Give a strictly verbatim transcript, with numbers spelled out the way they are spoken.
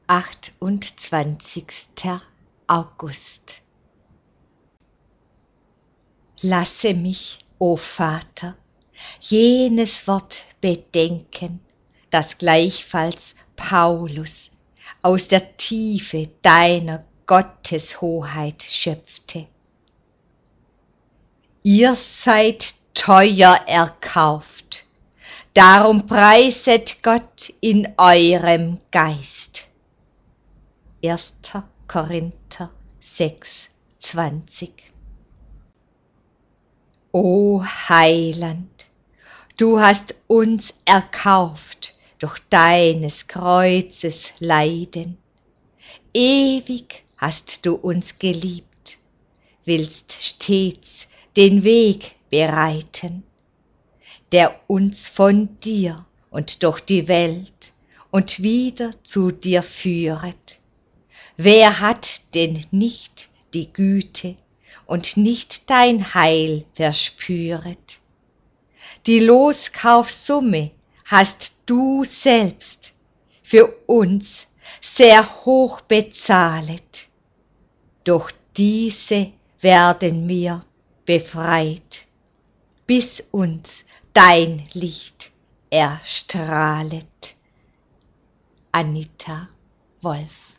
achtundzwanzigster August. Lasse mich, o Vater, jenes Wort bedenken, das gleichfalls Paulus aus der Tiefe deiner Gotteshoheit schöpfte. Ihr seid teuer erkauft, darum preiset Gott in eurem Geist. erster Korinther sechs, zwanzig. O Heiland, du hast uns erkauft durch deines Kreuzes Leiden. Ewig hast du uns geliebt, willst stets den Weg bereiten, der uns von dir und durch die Welt und wieder zu dir führet. Wer hat denn nicht die Güte und nicht dein Heil verspüret? Die Loskaufsumme hast du selbst für uns sehr hoch bezahlet. Durch diese werden wir befreit, bis uns dein Licht erstrahlet. Anita Wolf.